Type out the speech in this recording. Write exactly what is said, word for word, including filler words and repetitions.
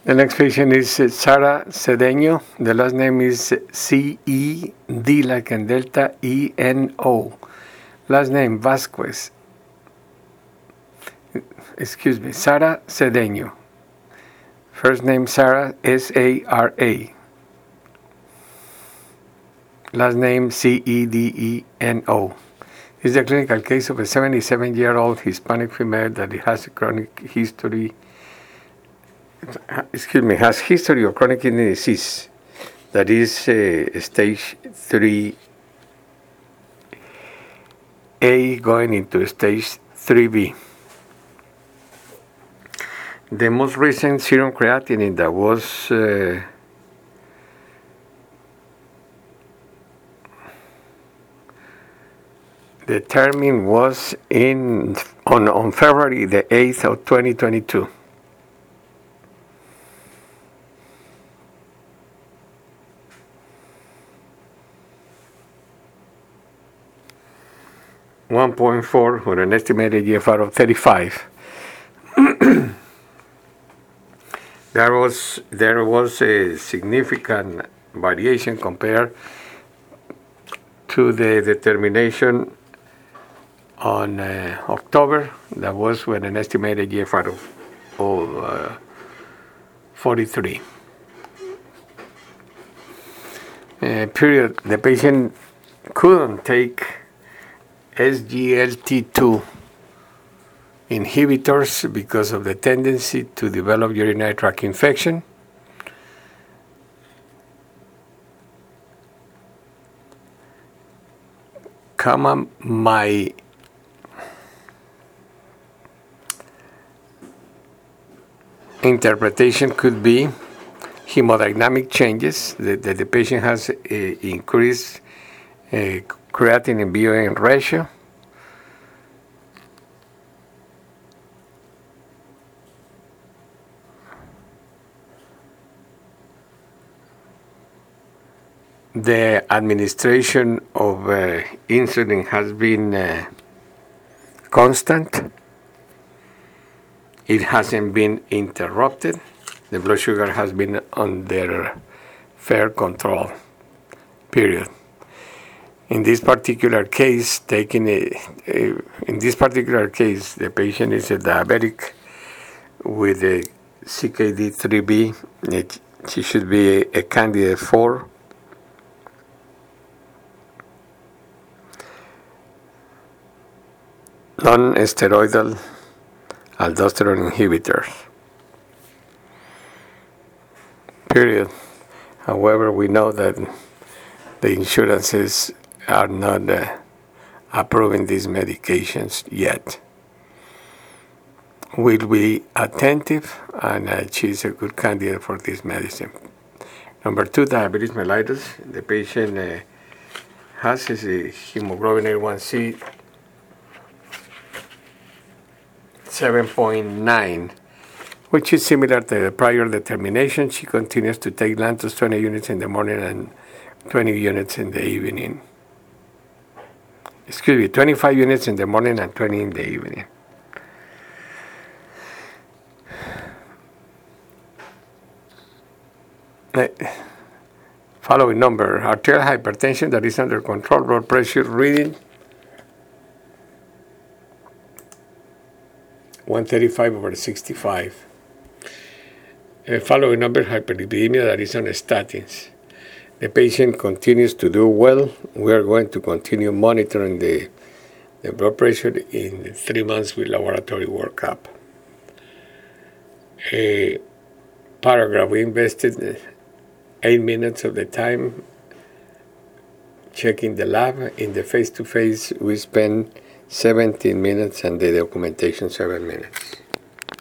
The next patient is uh, Sara Cedeño. The last name is C E D like in Delta E N O. Last name Vasquez. Excuse me, Sara Cedeño. First name Sara, S A R A. Last name C E D E N O. This is a clinical case of a seventy-seven-year-old Hispanic female that has a chronic history, excuse me, has history of chronic kidney disease that is uh, stage three A going into stage three B. The most recent serum creatinine that was uh, determined was in on, on February the eighth of twenty twenty-two. one point four with an estimated G F R of thirty-five. There was there was a significant variation compared to the determination on uh, October. That was with an estimated G F R of, of uh, forty-three. Uh, period. The patient couldn't take S G L T two inhibitors because of the tendency to develop urinary tract infection. Comma, my interpretation could be hemodynamic changes, that the, the patient has a increased uh, creatinine B U N ratio. The administration of uh, insulin has been uh, constant. It hasn't been interrupted. The blood sugar has been under fair control, period. In this particular case, taking a, a, in this particular case, the patient is a diabetic with a C K D three B. It, she should be a, a candidate for non-steroidal aldosterone inhibitors, period. However, we know that the insurances are not uh, approving these medications yet. We'll be attentive, and uh, she's a good candidate for this medicine. Number two, diabetes mellitus. The patient uh, has his uh, hemoglobin A one C seven point nine, which is similar to the prior determination. She continues to take Lantus twenty units in the morning and twenty units in the evening. Excuse me, twenty-five units in the morning and twenty in the evening. Following number, arterial hypertension that is under control, blood pressure reading one thirty-five over sixty-five. Uh, following number, hyperlipidemia that is on statins. The patient continues to do well. We are going to continue monitoring the, the blood pressure in three months with laboratory workup. A paragraph, we invested eight minutes of the time checking the lab. In the face-to-face, we spent seventeen minutes, and the documentation seven minutes.